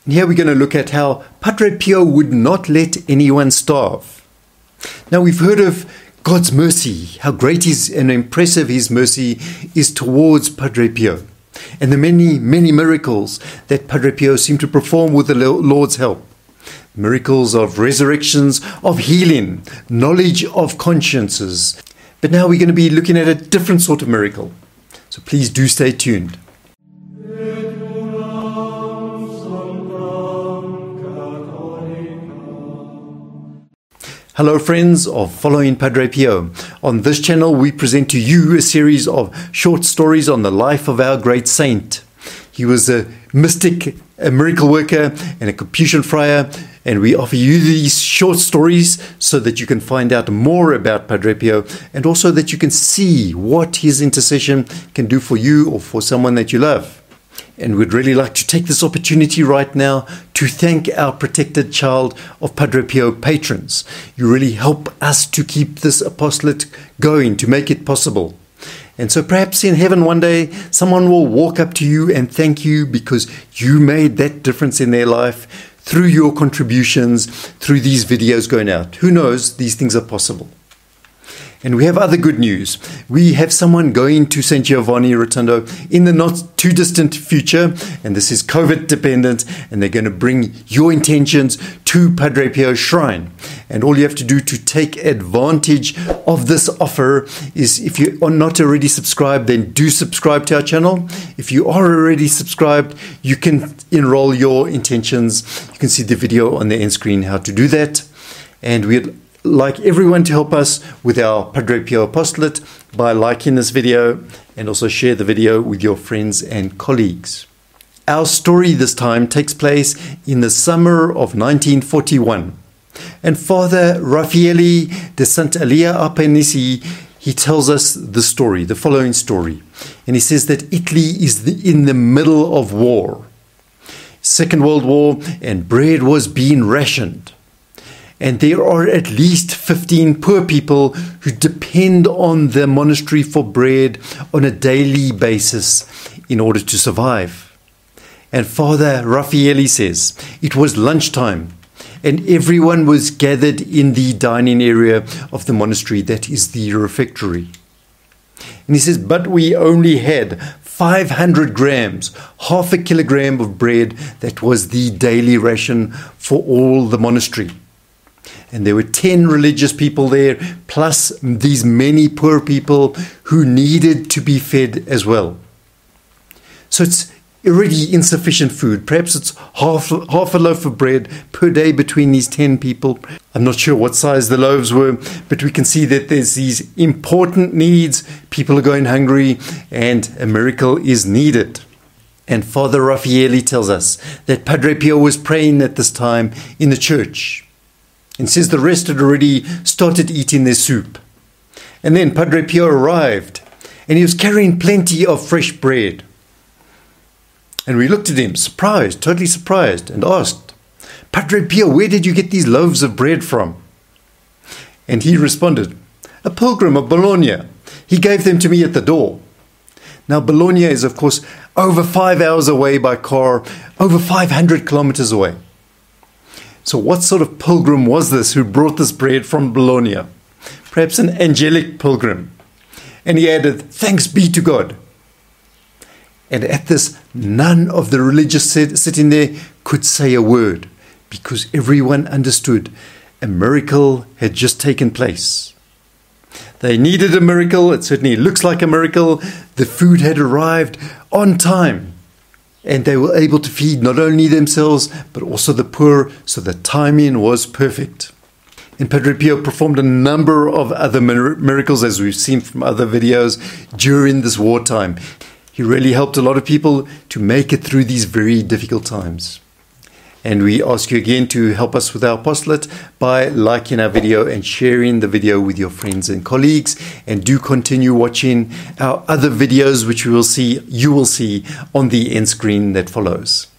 And here we're going to look at how Padre Pio would not let anyone starve. Now we've heard of God's mercy, how great and impressive His mercy is towards Padre Pio, and the many, many miracles that Padre Pio seemed to perform with the Lord's help. Miracles of resurrections, of healing, knowledge of consciences. But now we're going to be looking at a different sort of miracle. So please do stay tuned. Hello friends of Following Padre Pio. On this channel we present to you a series of short stories on the life of our great saint. He was a mystic, a miracle worker and a Capuchin friar, and we offer you these short stories so that you can find out more about Padre Pio and also that you can see what his intercession can do for you or for someone that you love. And we'd really like to take this opportunity right now to thank our protected child of Padre Pio patrons. You really help us to keep this apostolate going, to make it possible. And so perhaps in heaven one day, someone will walk up to you and thank you because you made that difference in their life through your contributions, through these videos going out. Who knows, these things are possible. And we have other good news. We have someone going to St. Giovanni Rotondo in the not too distant future, and this is COVID dependent, and they're going to bring your intentions to Padre Pio's shrine. And all you have to do to take advantage of this offer is, if you are not already subscribed, then do subscribe to our channel. If you are already subscribed, you can enroll your intentions. You can see the video on the end screen how to do that. And we'd like everyone to help us with our Padre Pio apostolate by liking this video and also share the video with your friends and colleagues. Our story this time takes place in the summer of 1941. And Father Raffaele de Sant'Elia Albanese, he tells us the story, the following story. And he says that Italy is in the middle of war. Second World War, and bread was being rationed. And there are at least 15 poor people who depend on the monastery for bread on a daily basis in order to survive. And Father Raffaele says it was lunchtime and everyone was gathered in the dining area of the monastery, that is the refectory. And he says, but we only had 500 grams, half a kilogram of bread. That was the daily ration for all the monastery. And there were 10 religious people there, plus these many poor people who needed to be fed as well. So it's already insufficient food. Perhaps it's half a loaf of bread per day between these 10 people. I'm not sure what size the loaves were, but we can see that there's these important needs. People are going hungry and a miracle is needed. And Father Raffaele tells us that Padre Pio was praying at this time in the church. And says the rest had already started eating their soup. And then Padre Pio arrived, and he was carrying plenty of fresh bread. And we looked at him, surprised, totally surprised, and asked, Padre Pio, where did you get these loaves of bread from? And he responded, a pilgrim of Bologna. He gave them to me at the door. Now Bologna is, of course, over 5 hours away by car, over 500 kilometers away. So what sort of pilgrim was this who brought this bread from Bologna? Perhaps an angelic pilgrim. And he added, thanks be to God. And at this, none of the religious sitting there could say a word, because everyone understood a miracle had just taken place. They needed a miracle. It certainly looks like a miracle. The food had arrived on time. And they were able to feed not only themselves, but also the poor, so the timing was perfect. And Padre Pio performed a number of other miracles, as we've seen from other videos, during this wartime. He really helped a lot of people to make it through these very difficult times. And we ask you again to help us with our apostolate by liking our video and sharing the video with your friends and colleagues. And do continue watching our other videos, which you will see on the end screen that follows.